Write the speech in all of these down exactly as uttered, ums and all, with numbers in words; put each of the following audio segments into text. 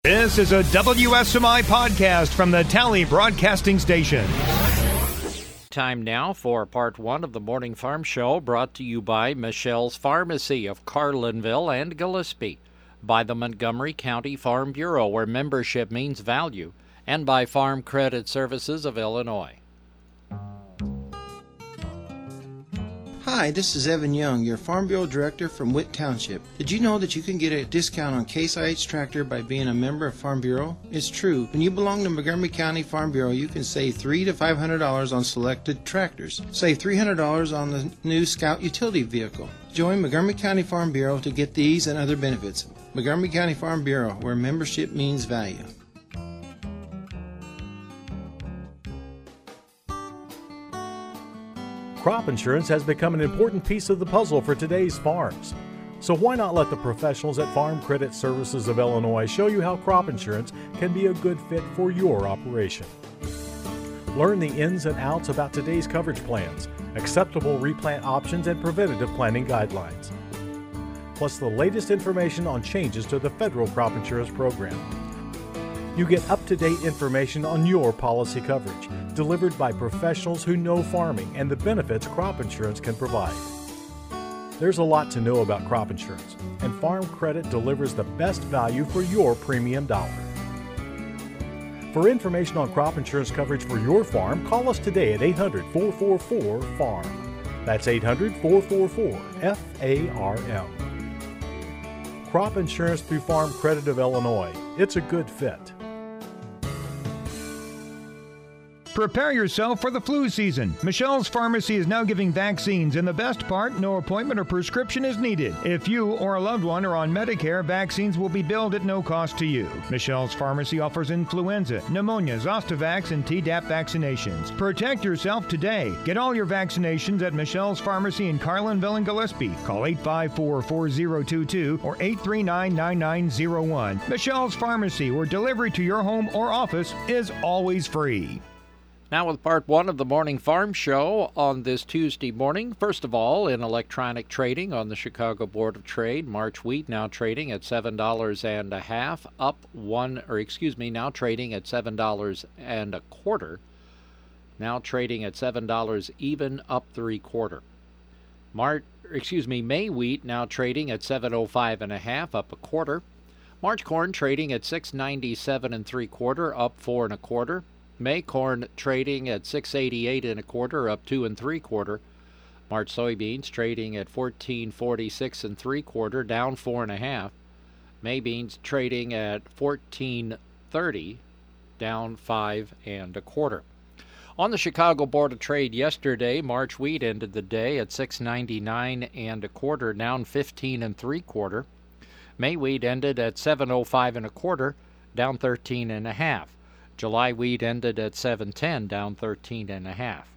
This is a W S M I podcast from the Tally Broadcasting Station. Time now for part one of the Morning Farm Show, brought to you by Michelle's Pharmacy of Carlinville and Gillespie, by the Montgomery County Farm Bureau, where membership means value, and by Farm Credit Services of Illinois. Hi, this is Evan Young, your Farm Bureau Director from Witt Township. Did you know that you can get a discount on Case I H tractor by being a member of Farm Bureau? It's true. When you belong to Montgomery County Farm Bureau, you can save three hundred to five hundred dollars on selected tractors. Save three hundred dollars on the new Scout utility vehicle. Join Montgomery County Farm Bureau to get these and other benefits. Montgomery County Farm Bureau, where membership means value. Crop insurance has become an important piece of the puzzle for today's farms. So why not let the professionals at Farm Credit Services of Illinois show you how crop insurance can be a good fit for your operation. Learn the ins and outs about today's coverage plans, acceptable replant options, and preventative planning guidelines. Plus the latest information on changes to the federal crop insurance program. You get up-to-date information on your policy coverage, delivered by professionals who know farming and the benefits crop insurance can provide. There's a lot to know about crop insurance, and Farm Credit delivers the best value for your premium dollar. For information on crop insurance coverage for your farm, call us today at eight hundred, four four four, farm. That's eight hundred, four four four, F A R M. Crop insurance through Farm Credit of Illinois. It's a good fit. Prepare yourself for the flu season. Michelle's Pharmacy is now giving vaccines, and the best part, no appointment or prescription is needed. If you or a loved one are on Medicare, vaccines will be billed at no cost to you. Michelle's Pharmacy offers influenza, pneumonia, Zostavax, and Tdap vaccinations. Protect yourself today. Get all your vaccinations at Michelle's Pharmacy in Carlinville and Gillespie. Call eight five four, four zero two two or eight three nine, nine nine zero one. Michelle's Pharmacy, where delivery to your home or office is always free. Now with part one of the Morning Farm Show on this Tuesday morning. First of all, in electronic trading on the Chicago Board of Trade, March wheat now trading at seven dollars and a half, up one, or excuse me, now trading at seven dollars and a quarter. Now trading at seven dollars even, up three quarter. March, excuse me, May wheat now trading at seven oh five and a half, up a quarter. March corn trading at six ninety-seven and three quarter, up four and a quarter. May corn trading at six eighty-eight and a quarter, up two and three quarter. March soybeans trading at fourteen forty-six and three quarter, down four and a half. May beans trading at fourteen thirty, down five and a quarter. On the Chicago Board of Trade yesterday, March wheat ended the day at six ninety-nine and a quarter, down fifteen and three quarter. May wheat ended at seven oh five and a quarter, down thirteen and a half. July wheat ended at seven ten, down thirteen and a half.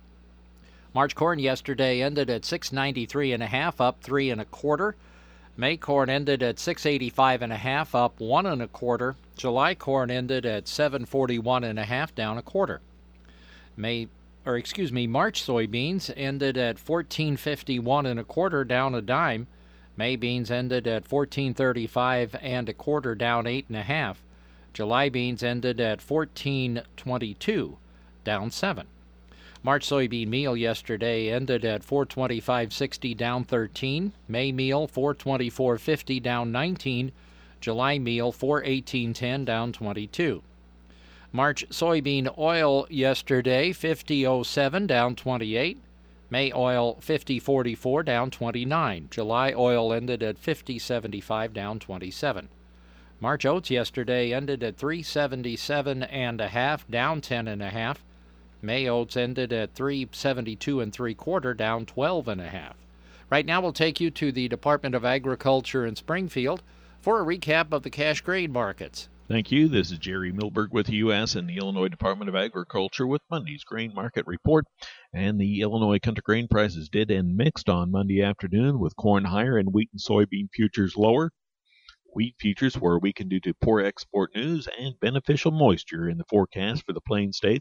March corn yesterday ended at six ninety-three and a half, up three and a quarter. May corn ended at six eighty-five and a half, up one and a quarter. July corn ended at seven forty-one and a half, down a quarter. May, or excuse me, March soybeans ended at fourteen fifty-one and a quarter, down a dime. May beans ended at fourteen thirty-five and a quarter, down eight and a half. July beans ended at fourteen twenty-two, down seven. March soybean meal yesterday ended at four twenty-five sixty, down thirteen. May meal four twenty-four fifty, down nineteen. July meal four eighteen ten, down twenty-two. March soybean oil yesterday fifty oh seven, down twenty-eight. May oil fifty forty-four, down twenty-nine. July oil ended at fifty seventy-five, down twenty-seven. March oats yesterday ended at three seventy-seven and a half, down ten and a half. May oats ended at three seventy-two and three quarter, down twelve and a half. Right now we'll take you to the Department of Agriculture in Springfield for a recap of the cash grain markets. Thank you. This is Jerry Milberg with U S and the Illinois Department of Agriculture with Monday's grain market report. And the Illinois country grain prices did end mixed on Monday afternoon, with corn higher and wheat and soybean futures lower. Wheat futures were weakened due to poor export news and beneficial moisture in the forecast for the Plain States.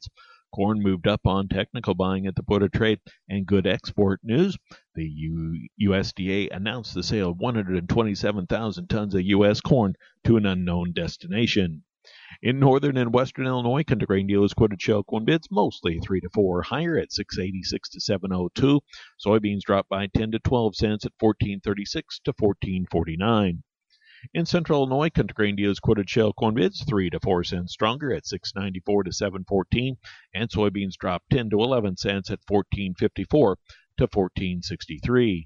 Corn moved up on technical buying at the Board of Trade and good export news. The U- USDA announced the sale of one hundred twenty-seven thousand tons of U S corn to an unknown destination. In northern and western Illinois, country grain dealers quoted shell corn bids mostly three to four higher at six eighty-six to seven oh two. Soybeans dropped by ten to twelve cents at fourteen thirty-six to fourteen forty-nine. In central Illinois, country grain dealers quoted shell corn bids three to four cents stronger at six ninety-four to seven fourteen, and soybeans dropped ten to eleven cents at fourteen fifty-four to fourteen sixty-three.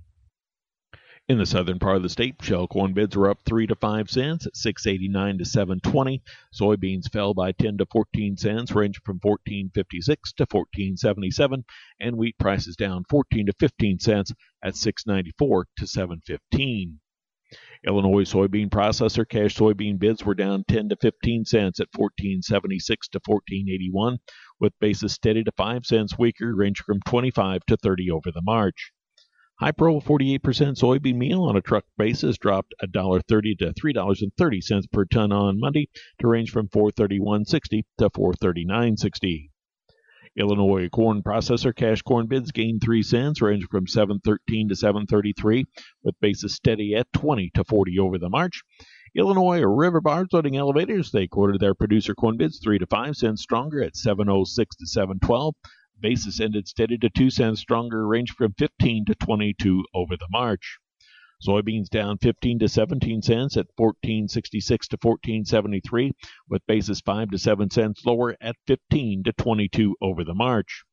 In the southern part of the state, shell corn bids were up three to five cents at six eighty-nine to seven twenty. Soybeans fell by ten to fourteen cents, ranging from fourteen fifty-six to fourteen seventy-seven, and wheat prices down fourteen to fifteen cents at six ninety-four to seven fifteen. Illinois soybean processor cash soybean bids were down ten to fifteen cents at fourteen seventy-six to fourteen eighty-one, with basis steady to five cents weaker, ranging from twenty-five to thirty over the March. High-Pro forty-eight percent soybean meal on a truck basis dropped one dollar thirty to three dollars and thirty cents per ton on Monday to range from four thirty-one sixty to four thirty-nine sixty. Illinois corn processor cash corn bids gained three cents, ranging from seven thirteen to seven thirty-three, with basis steady at twenty to forty over the March. Illinois river barge loading elevators, they quoted their producer corn bids three to five cents stronger at seven oh six to seven twelve. Basis ended steady to two cents stronger, range from fifteen to twenty-two over the March. Soybeans down fifteen to seventeen cents at fourteen sixty-six to fourteen seventy-three, with basis five to seven cents lower at fifteen to twenty-two over the March.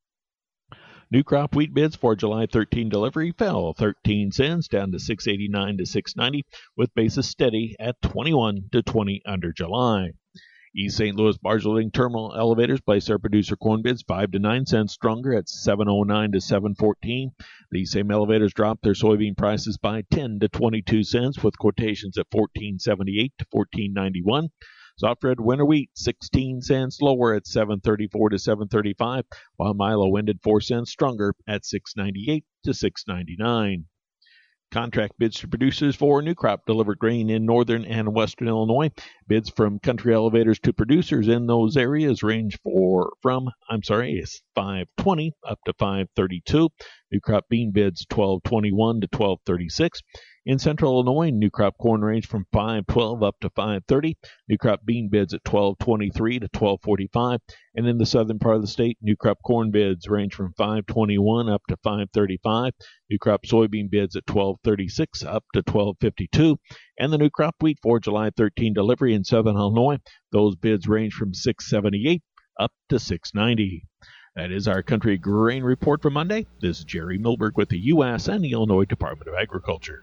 New crop wheat bids for July thirteenth delivery fell thirteen cents down to six eighty-nine to six ninety, with basis steady at twenty-one to twenty under July. East Saint Louis barge loading terminal elevators placed their producer corn bids five to nine cents stronger at seven oh nine to seven fourteen. These same elevators dropped their soybean prices by ten to twenty-two cents, with quotations at fourteen seventy-eight to fourteen ninety-one. Soft red winter wheat sixteen cents lower at seven thirty-four to seven thirty-five, while Milo ended four cents stronger at six ninety-eight to six ninety-nine. Contract bids to producers for new crop delivered grain in northern and western Illinois. Bids from country elevators to producers in those areas range for from, I'm sorry, it's five twenty up to five thirty-two. New crop bean bids twelve twenty-one to twelve thirty-six. In central Illinois, new crop corn range from five twelve up to five thirty. New crop bean bids at twelve twenty-three to twelve forty-five. And in the southern part of the state, new crop corn bids range from five twenty-one up to five thirty-five. New crop soybean bids at twelve thirty-six up to twelve fifty-two. And the new crop wheat for July thirteenth delivery in southern Illinois, those bids range from six seventy-eight up to six ninety. That is our country grain report for Monday. This is Jerry Milberg with the U S and the Illinois Department of Agriculture.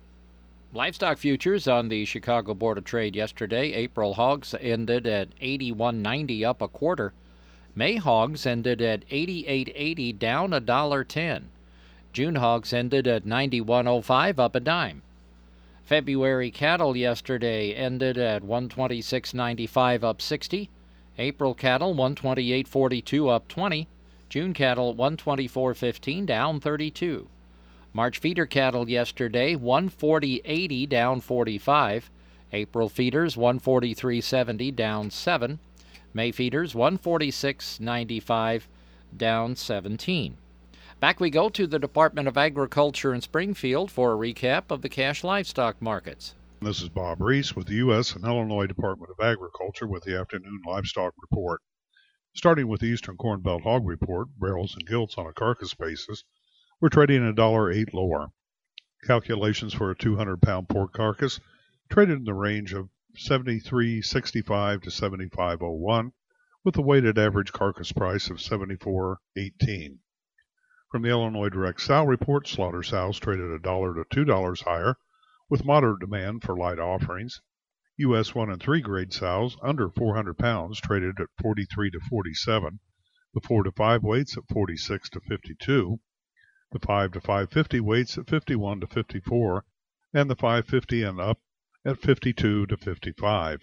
Livestock futures on the Chicago Board of Trade yesterday. April hogs ended at eighty-one ninety, up a quarter. May hogs ended at eighty-eight eighty, down a dollar ten. June hogs ended at ninety-one oh five, up a dime. February cattle yesterday ended at one twenty-six ninety-five, up sixty. April cattle one twenty-eight forty-two, up twenty. June cattle one twenty-four fifteen, down thirty-two. March feeder cattle yesterday one forty eighty, down forty-five. April feeders one forty-three seventy, down seven. May feeders one forty-six ninety-five, down seventeen. Back we go to the Department of Agriculture in Springfield for a recap of the cash livestock markets. This is Bob Reese with the U S and Illinois Department of Agriculture with the afternoon livestock report. Starting with the Eastern Corn Belt Hog Report, barrels and gilts on a carcass basis, we're trading a dollar eight lower. Calculations for a two hundred pound pork carcass traded in the range of seventy-three sixty-five to seventy-five oh one, with a weighted average carcass price of seventy-four eighteen. From the Illinois Direct Sow Report, slaughter sows traded a dollar to two dollars higher, with moderate demand for light offerings. U S one and three grade sows under four hundred pounds traded at forty-three to forty-seven, the four to five weights at forty-six to fifty-two, the five to five fifty weights at fifty-one to fifty-four, and the five fifty and up at fifty-two to fifty-five.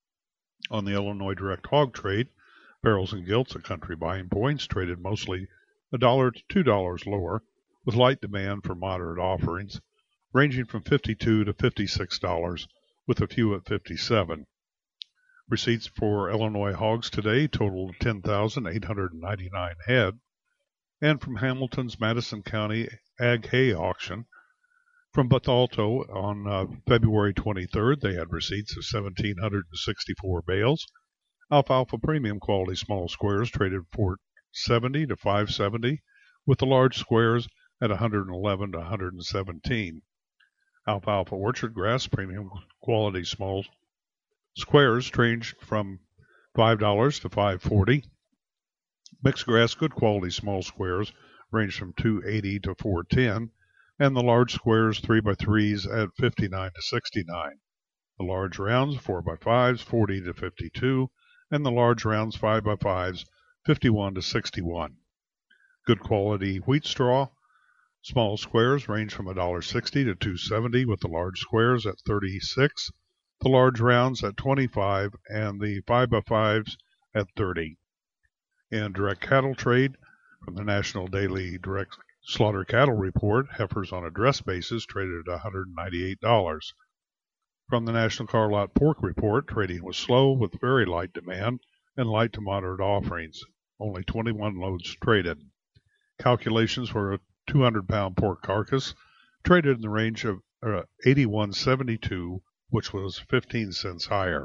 On the Illinois Direct Hog Trade, barrels and gilts at country buying points traded mostly a dollar to two dollars lower, with light demand for moderate offerings, ranging from fifty-two to fifty-six dollars, with a few at fifty-seven. Receipts for Illinois hogs today totaled ten thousand eight hundred ninety-nine head. And from Hamilton's Madison County Ag Hay Auction, from Bethalto on uh, February twenty-third, they had receipts of one thousand seven hundred sixty-four bales. Alfalfa premium quality small squares traded four seventy to five seventy, with the large squares at one hundred eleven to one hundred seventeen. Alfalfa orchard grass premium quality small squares ranged from five dollars to five forty. Mixed grass good quality small squares ranged from two eighty to four ten, and the large squares three by threes at fifty-nine to sixty-nine. The large rounds four by fives forty to fifty-two, and the large rounds five by fives fifty-one to sixty-one. Good quality wheat straw small squares range from one dollar sixty to two seventy, with the large squares at thirty-six, the large rounds at twenty-five, and the five by fives at thirty. In direct cattle trade, from the National Daily Direct Slaughter Cattle Report, heifers on a dress basis traded at one hundred ninety-eight dollars. From the National Car Lot Pork Report, trading was slow with very light demand and light to moderate offerings. Only twenty-one loads traded. Calculations for a two hundred pound pork carcass traded in the range of uh, eighty-one seventy-two, which was fifteen cents higher.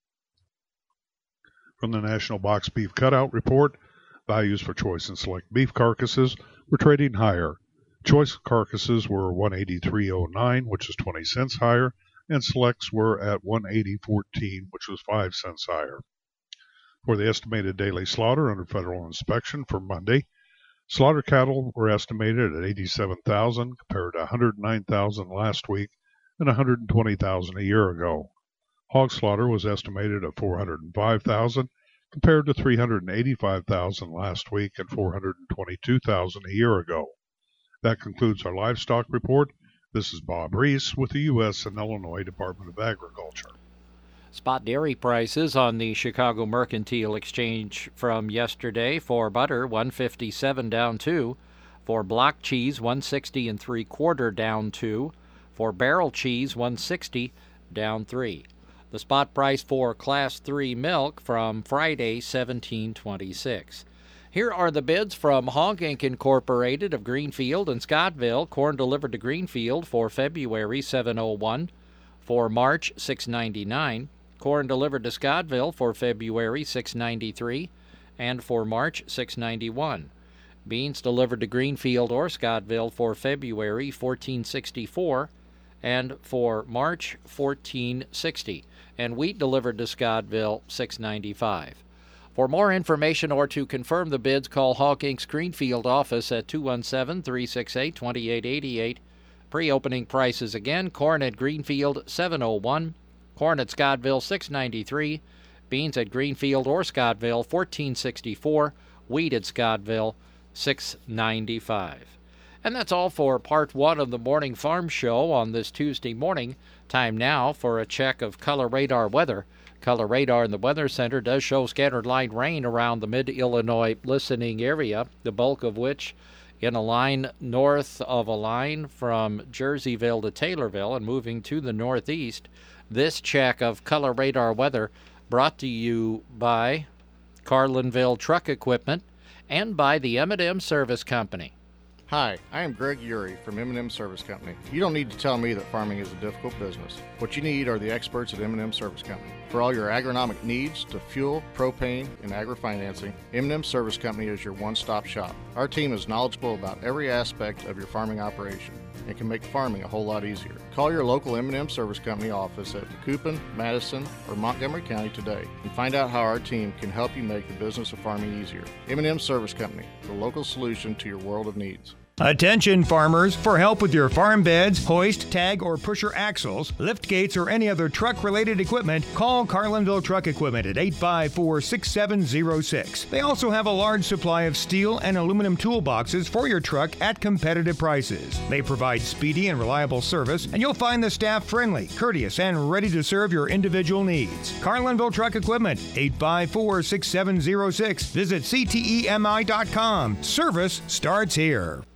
From the National Box Beef Cutout Report, values for choice and select beef carcasses were trading higher. Choice carcasses were one eighty-three oh nine, which is twenty cents higher, and selects were at one eighty fourteen, which was five cents higher. For the estimated daily slaughter under federal inspection for Monday, slaughter cattle were estimated at eighty-seven thousand compared to one hundred nine thousand last week and one hundred twenty thousand a year ago. Hog slaughter was estimated at four hundred five thousand compared to three hundred eighty-five thousand last week and four hundred twenty-two thousand a year ago. That concludes our livestock report. This is Bob Reese with the U S and Illinois Department of Agriculture. Spot dairy prices on the Chicago Mercantile Exchange from yesterday: for butter, one fifty-seven down two; for block cheese, one sixty and three quarter down two; for barrel cheese, one sixty down three. The spot price for Class three milk from Friday, seventeen twenty-six. Here are the bids from Hog Incorporated. Incorporated of Greenfield and Scottville. Corn delivered to Greenfield for February, seven oh one. For March, six ninety-nine. Corn delivered to Scottville for February, six ninety-three. And for March, six ninety-one. Beans delivered to Greenfield or Scottville for February, fourteen sixty-four. And for March, fourteen sixty. And wheat delivered to Scottville, six ninety-five. For more information or to confirm the bids, call Hog Incorporated's Greenfield office at two one seven, three six eight, two eight eight eight. Pre-opening prices again: corn at Greenfield, seven oh one. Corn at Scottville, six ninety-three. Beans at Greenfield or Scottville, fourteen sixty-four. Wheat at Scottville, six ninety-five. And that's all for part one of the Morning Farm Show on this Tuesday morning. Time now for a check of Color Radar weather. Color Radar in the Weather Center does show scattered light rain around the mid-Illinois listening area, the bulk of which in a line north of a line from Jerseyville to Taylorville and moving to the northeast. This check of Color Radar weather brought to you by Carlinville Truck Equipment and by the M and M Service Company. Hi, I am Greg Urey from M and M Service Company. You don't need to tell me that farming is a difficult business. What you need are the experts at M and M Service Company. For all your agronomic needs to fuel, propane, and agri-financing, M and M Service Company is your one-stop shop. Our team is knowledgeable about every aspect of your farming operation and can make farming a whole lot easier. Call your local M and M Service Company office at Macoupin, Madison, or Montgomery County today and find out how our team can help you make the business of farming easier. M and M Service Company, the local solution to your world of needs. Attention farmers, for help with your farm beds, hoist, tag, or pusher axles, lift gates, or any other truck-related equipment, call Carlinville Truck Equipment at eight five four, six seven zero six. They also have a large supply of steel and aluminum toolboxes for your truck at competitive prices. They provide speedy and reliable service, and you'll find the staff friendly, courteous, and ready to serve your individual needs. Carlinville Truck Equipment, eight five four, six seven zero six. Visit C T E M I dot com. Service starts here.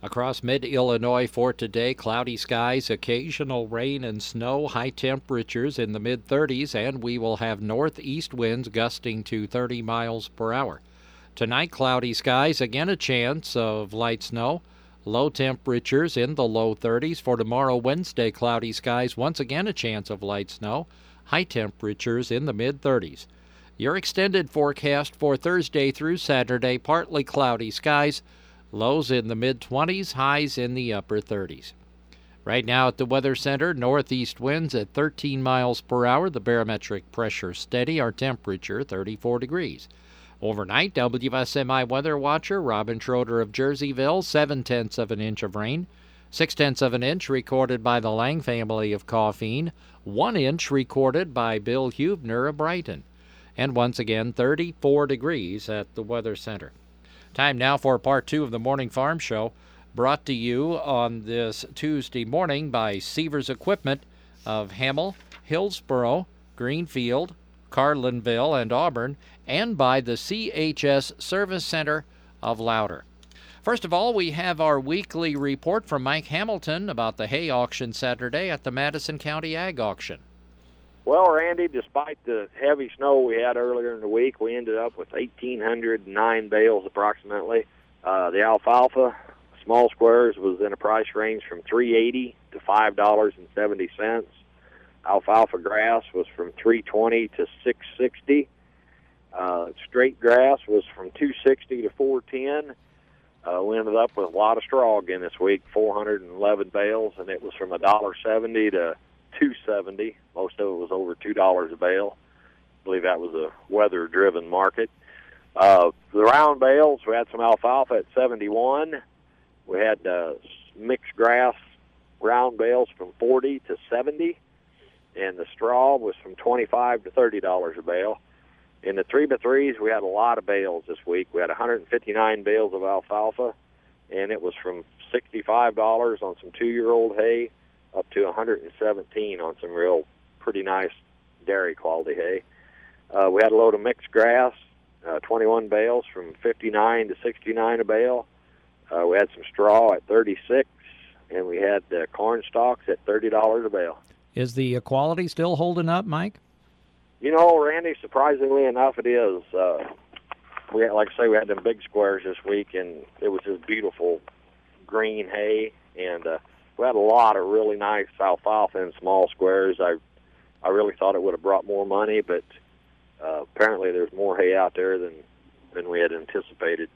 Across mid-Illinois for today, cloudy skies, occasional rain and snow, high temperatures in the mid-thirties, and we will have northeast winds gusting to thirty miles per hour. Tonight, cloudy skies, again a chance of light snow, low temperatures in the low thirties. For tomorrow, Wednesday, cloudy skies, once again a chance of light snow, high temperatures in the mid-thirties. Your extended forecast for Thursday through Saturday, partly cloudy skies, lows in the mid-twenties, highs in the upper thirties. Right now at the Weather Center, northeast winds at thirteen miles per hour. The barometric pressure steady. Our temperature thirty-four degrees. Overnight, W S M I weather watcher Robin Schroeder of Jerseyville, seven-tenths of an inch of rain. Six-tenths of an inch recorded by the Lang family of Coffeen. One inch recorded by Bill Hubner of Brighton. And once again, thirty-four degrees at the Weather Center. Time now for part two of the Morning Farm Show, brought to you on this Tuesday morning by Seavers Equipment of Hamel, Hillsboro, Greenfield, Carlinville, and Auburn, and by the C H S Service Center of Louder. First of all, we have our weekly report from Mike Hamilton about the hay auction Saturday at the Madison County Ag Auction. Well, Randy, despite the heavy snow we had earlier in the week, we ended up with one thousand eight hundred nine bales approximately. Uh, the alfalfa, small squares, was in a price range from three dollars and eighty cents to five dollars and seventy cents. Alfalfa grass was from three dollars and twenty cents to six dollars and sixty cents. Uh, straight grass was from two dollars and sixty cents to four dollars and ten cents. Uh, we ended up with a lot of straw again this week, four hundred eleven bales, and it was from one dollar and seventy cents to two dollars and seventy cents. Most of it was over two dollars a bale. I believe that was a weather-driven market. Uh, the round bales, we had some alfalfa at seventy-one. We had uh, mixed grass round bales from forty to seventy, and the straw was from twenty-five to thirty dollars a bale. In the three by threes, we had a lot of bales this week. We had one hundred fifty-nine bales of alfalfa, and it was from sixty-five dollars on some two-year-old hay up to one hundred seventeen dollars on some real pretty nice dairy quality hay. Uh, we had a load of mixed grass, uh, twenty-one bales from fifty-nine to sixty-nine a bale. Uh, we had some straw at thirty-six, and we had uh, corn stalks at thirty dollars a bale. Is the quality still holding up, Mike? You know, Randy, surprisingly enough, it is. Uh, we had, like I say, we had them big squares this week, and it was just beautiful green hay, and uh, we had a lot of really nice alfalfa in small squares. I I really thought it would have brought more money, but uh, apparently there's more hay out there than, than we had anticipated.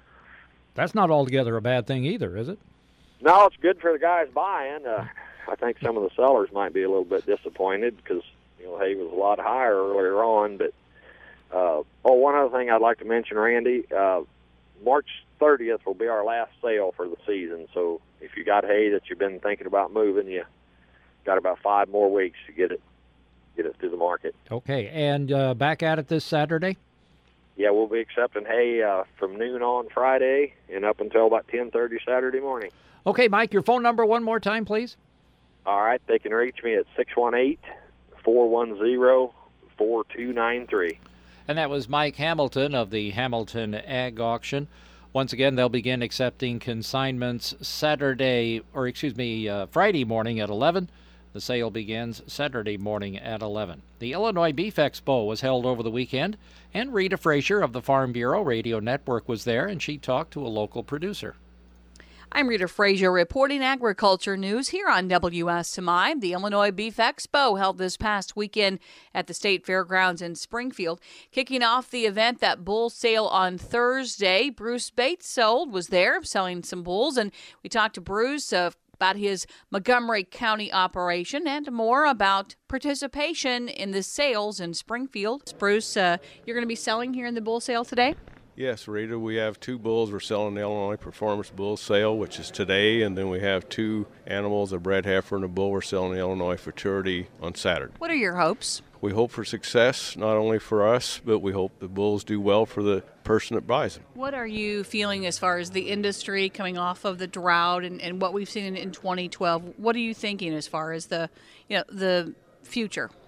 That's not altogether a bad thing either, is it? No, it's good for the guys buying. Uh, I think some of the sellers might be a little bit disappointed because, you know, hay was a lot higher earlier on. But, uh, oh, one other thing I'd like to mention, Randy, uh, March thirtieth will be our last sale for the season. So if you got hay that you've been thinking about moving, you got about five more weeks to get it get it to the market. Okay, and uh, back at it this Saturday? Yeah, we'll be accepting hay uh, from noon on Friday and up until about ten thirty Saturday morning. Okay, Mike, your phone number one more time, please. All right, they can reach me at six one eight, four one zero, four two nine three. And that was Mike Hamilton of the Hamilton Ag Auction. Once again, they'll begin accepting consignments Saturday, or excuse me, uh, Friday morning at eleven. The sale begins Saturday morning at eleven. The Illinois Beef Expo was held over the weekend, and Rita Frazier of the Farm Bureau Radio Network was there, and she talked to a local producer. I'm Rita Frazier reporting agriculture news here on W S M I. The Illinois Beef Expo held this past weekend at the State Fairgrounds in Springfield. Kicking off the event, that bull sale on Thursday, Bruce Bates sold, was there selling some bulls, and we talked to Bruce uh, about his Montgomery County operation and more about participation in the sales in Springfield. Bruce, uh, you're going to be selling here in the bull sale today? Yes, Rita, we have two bulls. We're selling the Illinois Performance Bull Sale, which is today, and then we have two animals, a bred heifer and a bull. We're selling the Illinois Futurity on Saturday. What are your hopes? We hope for success, not only for us, but we hope the bulls do well for the person that buys them. What are you feeling as far as the industry coming off of the drought and, and what we've seen in, in twenty twelve? What are you thinking as far as the, you know, the future?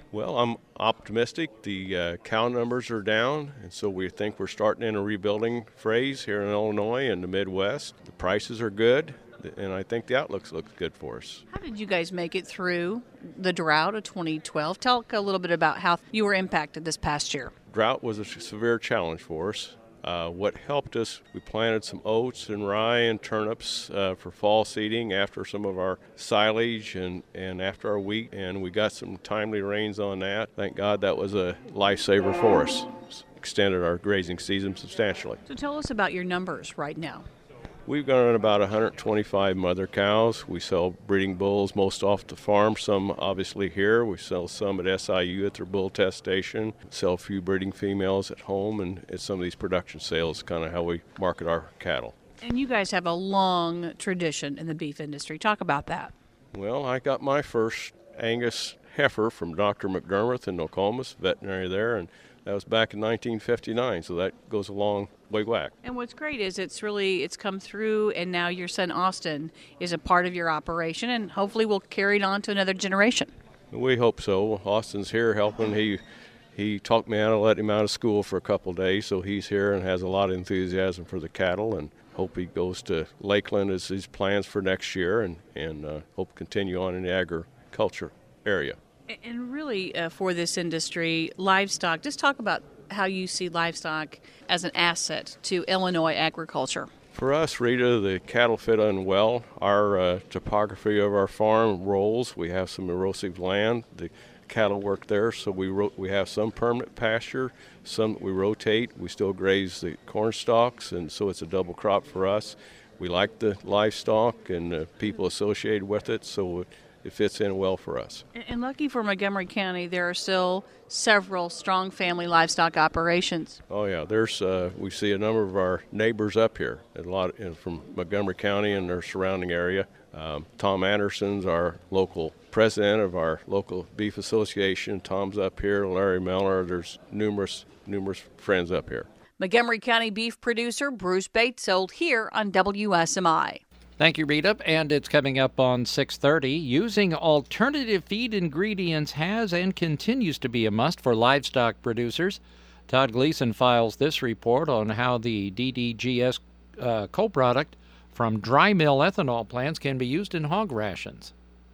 Well, I'm optimistic. The uh, cow numbers are down, and so we think we're starting in a rebuilding phase here in Illinois and the Midwest. The prices are good, and I think the outlooks look good for us. How did you guys make it through the drought of twenty twelve? Talk a little bit about how you were impacted this past year. Drought was a severe challenge for us. Uh, what helped us, we planted some oats and rye and turnips uh, for fall seeding after some of our silage and, and after our wheat, and we got some timely rains on that. Thank God that was a lifesaver for us. Extended our grazing season substantially. So tell us about your numbers right now. We've got about one hundred twenty-five mother cows. We sell breeding bulls most off the farm, some obviously here. We sell some at S I U at their bull test station, sell a few breeding females at home, and at some of these production sales, kind of how we market our cattle. And you guys have a long tradition in the beef industry. Talk about that. Well, I got my first Angus heifer from Doctor McDermott in Nokomis, veterinary there, and that was back in nineteen fifty-nine, so that goes a long way back. And what's great is it's really, it's come through, and now your son Austin is a part of your operation, and hopefully will carry it on to another generation. We hope so. Austin's here helping. He he talked me out of letting him out of school for a couple of days, so he's here and has a lot of enthusiasm for the cattle, and hope he goes to Lakeland as his plans for next year, and, and uh, hope continue on in the agriculture area. And really, uh, for this industry, livestock, just talk about how you see livestock as an asset to Illinois agriculture. For us, Rita, the cattle fit in well. Our uh, topography of our farm rolls. We have some erosive land. The cattle work there, so we ro- we have some permanent pasture, some we rotate. We still graze the corn stalks, and so it's a double crop for us. We like the livestock and uh, people associated with it, so it, it fits in well for us. And lucky for Montgomery County, there are still several strong family livestock operations. Oh yeah, there's uh, we see a number of our neighbors up here, a lot in, from Montgomery County and their surrounding area. Um, Tom Anderson's our local president of our local beef association. Tom's up here. Larry Miller. There's numerous numerous friends up here. Montgomery County beef producer Bruce Bates sold here on W S M I. Thank you, Rita. And it's coming up on six thirty. Using alternative feed ingredients has and continues to be a must for livestock producers. Todd Gleason files this report on how the D D G S uh, co-product from dry mill ethanol plants can be used in hog rations.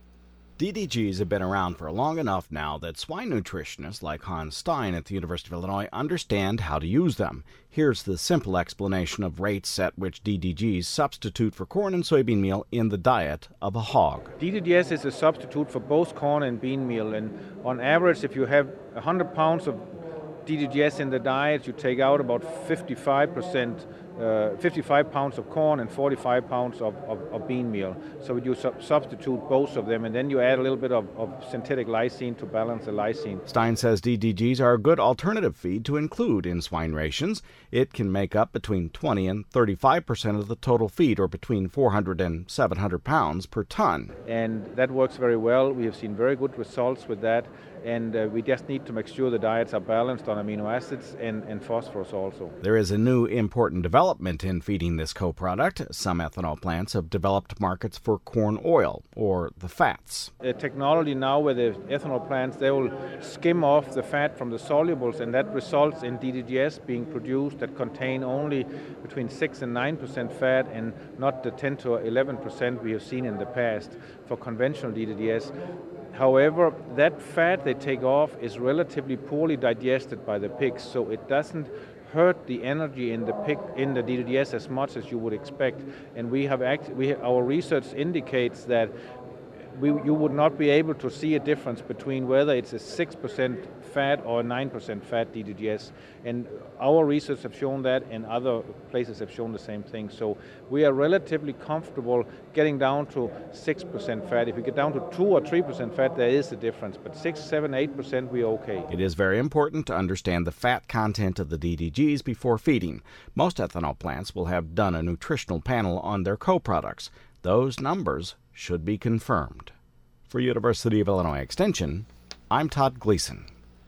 D D Gs have been around for long enough now that swine nutritionists like Hans Stein at the University of Illinois understand how to use them. Here's the simple explanation of rates at which D D Gs substitute for corn and soybean meal in the diet of a hog. D D G S is a substitute for both corn and bean meal, and on average, if you have one hundred pounds of D D G S in the diet, you take out about fifty-five percent, uh, fifty-five pounds of corn and forty-five pounds of, of, of bean meal. So you sub- substitute both of them, and then you add a little bit of, of synthetic lysine to balance the lysine. Stein says D D Gs are a good alternative feed to include in swine rations. It can make up between twenty and thirty-five percent of the total feed, or between four hundred and seven hundred pounds per ton. And that works very well. We have seen very good results with that. And uh, we just need to make sure the diets are balanced on amino acids and, and phosphorus also. There is a new important development in feeding this co-product. Some ethanol plants have developed markets for corn oil, or the fats. The technology now where the ethanol plants, they will skim off the fat from the solubles, and that results in D D G S being produced that contain only between six and nine percent fat, and not the ten to eleven percent we have seen in the past for conventional D D G S. However, that fat they take off is relatively poorly digested by the pigs, so it doesn't hurt the energy in the pig in the D D G S as much as you would expect. And we have act, we our research indicates that we, you would not be able to see a difference between whether it's a six percent fat or a nine percent fat D D G S. And our research have shown that, and other places have shown the same thing. So we are relatively comfortable getting down to six percent fat. If we get down to two or three percent fat, there is a difference. But six, seven, eight percent, we're okay. It is very important to understand the fat content of the D D Gs before feeding. Most ethanol plants will have done a nutritional panel on their co-products. Those numbers should be confirmed. For University of Illinois Extension, I'm Todd Gleason.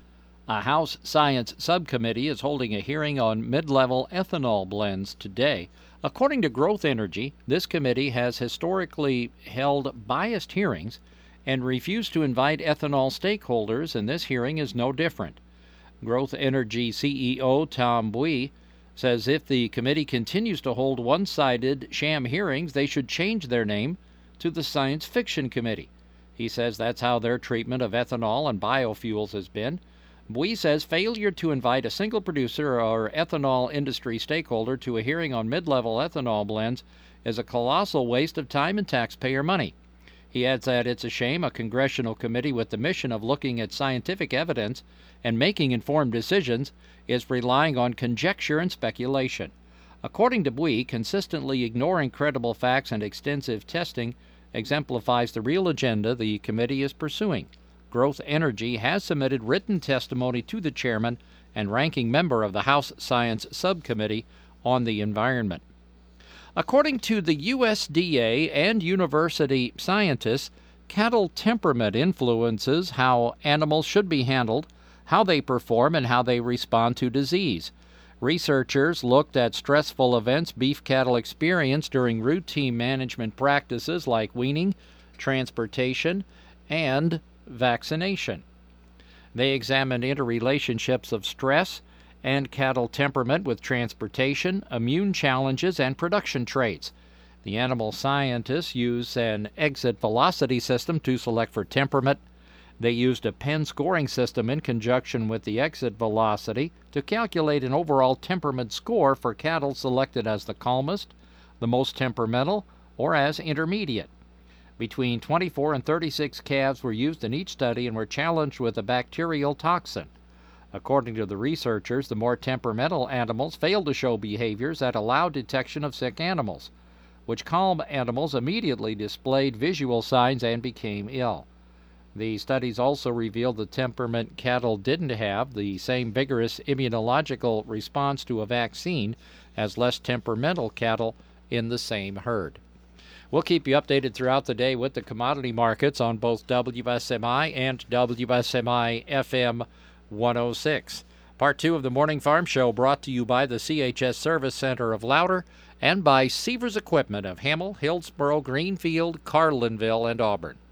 A House Science Subcommittee is holding a hearing on mid-level ethanol blends today. According to Growth Energy, this committee has historically held biased hearings and refused to invite ethanol stakeholders, and this hearing is no different. Growth Energy C E O Tom Bui says if the committee continues to hold one-sided sham hearings, they should change their name to the Science Fiction Committee. He says that's how their treatment of ethanol and biofuels has been. Bui says failure to invite a single producer or ethanol industry stakeholder to a hearing on mid-level ethanol blends is a colossal waste of time and taxpayer money. He adds that it's a shame a congressional committee with the mission of looking at scientific evidence and making informed decisions is relying on conjecture and speculation. According to Bui, consistently ignoring credible facts and extensive testing exemplifies the real agenda the committee is pursuing. Growth Energy has submitted written testimony to the chairman and ranking member of the House Science Subcommittee on the Environment. According to the U S D A and university scientists, cattle temperament influences how animals should be handled, how they perform, and how they respond to disease. Researchers looked at stressful events beef cattle experience during routine management practices like weaning, transportation, and vaccination. They examined interrelationships of stress and cattle temperament with transportation, immune challenges, and production traits. The animal scientists used an exit velocity system to select for temperament. They used a Penn scoring system in conjunction with the exit velocity to calculate an overall temperament score for cattle selected as the calmest, the most temperamental, or as intermediate. Between twenty-four and thirty-six calves were used in each study and were challenged with a bacterial toxin. According to the researchers, the more temperamental animals failed to show behaviors that allowed detection of sick animals, which calm animals immediately displayed visual signs and became ill. The studies also revealed the temperament cattle didn't have the same vigorous immunological response to a vaccine as less temperamental cattle in the same herd. We'll keep you updated throughout the day with the commodity markets on both W S M I and W S M I F M one oh six. Part two of the Morning Farm Show brought to you by the C H S Service Center of Louder and by Seavers Equipment of Hamel, Hillsboro, Greenfield, Carlinville, and Auburn.